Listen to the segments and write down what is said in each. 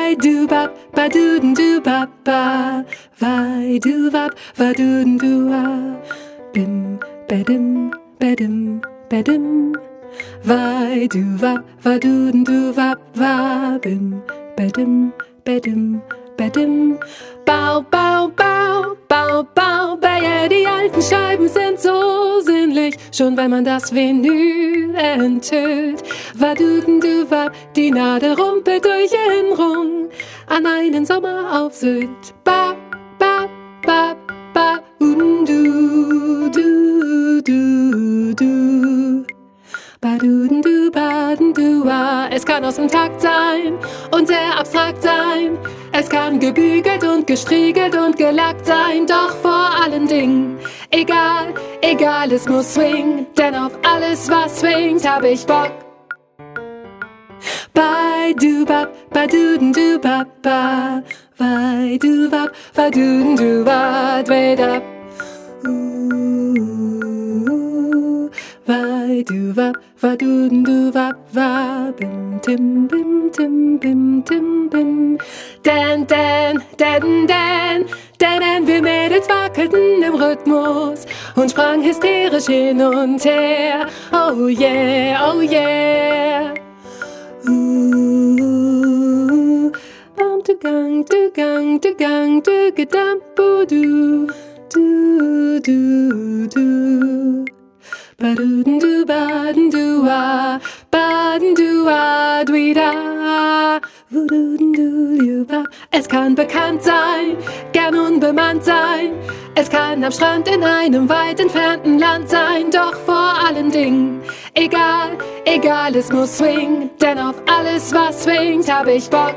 Vai du bap, ba duden du bap ba. Vai du bap, ba duden du a. Bim, bedim, bedim, bedim. Vai du bap, ba duden du bap ba. Bim, bedim, bedim, bedim. Bau, bau, bau, bau, bau. Bäh, die alten Scheiben sind so sinnlich, schon weil man das Vinyl enthüllt. Vaduden du wab, die Nadel rumpelt durch Erinnerung an einen Sommer auf Sylt. Ba, ba, ba, ba, du, du, du, du. Baduden du, baden du, ah. Es kann aus dem Takt sein und sehr abstrakt sein. Es kann gebügelt und gestriegelt und gelackt sein. Doch vor allen Dingen, egal, egal, es muss swing. Denn auf alles, was swingt, hab ich Bock. Bei du bap, baduden du bap ba. Bei du bap, baduden du bap, wait up. Vai du wap, va duden du wap, va bim tim bim tim bim tim bim. Dan, dan, dan, dan, dan, wir Mädels wackelten im Rhythmus und sprangen hysterisch hin und her. Oh yeah, oh yeah. Bam du gang, du gang, du gang, du gedam, bu du, du, du. Baduden du, baden du, ah, baden du, ah, duida. Wududen du, ba. Es kann bekannt sein, gern unbemannt sein. Es kann am Strand in einem weit entfernten Land sein. Doch vor allen Dingen, egal, egal, es muss swing. Denn auf alles, was swingt, hab ich Bock.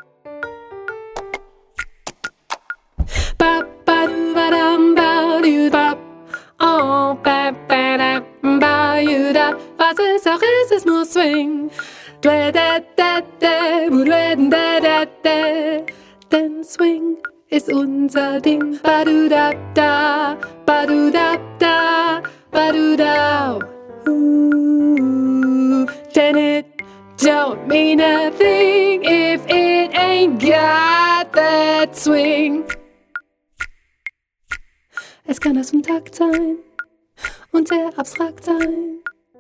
Ba, ba, du, ba, dam, ba, du, ba. Oh, ba, ba, da, ba, you, da. Was es auch ist, es muss swing. Da, da, da, da, da, da, da. Denn Swing ist unser Ding. Ba, du, da, da, ba, du, da, da, ba, du, da. Denn it don't mean a thing if it ain't got that swing. Es kann aus dem Takt sein und sehr abstrakt sein.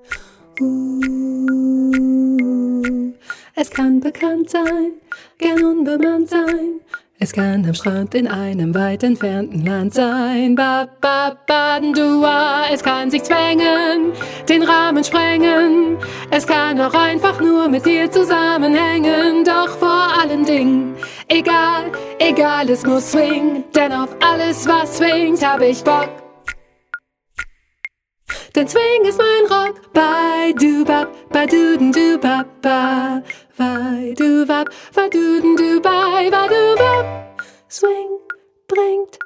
Es kann bekannt sein, gern unbemannt sein. Es kann am Strand in einem weit entfernten Land sein. Ba, ba, baden du, ah. Es kann sich zwängen, den Rahmen sprengen. Es kann auch einfach nur mit dir zusammenhängen. Doch vor allen Dingen, egal, egal, es muss swing. Denn auf alles, was swingt, hab ich Bock. Denn Swing ist mein Rock. Bei du bap, bei duden du bap ba. Bei du bap, bei duden du bei, bei du bap. Swing bringt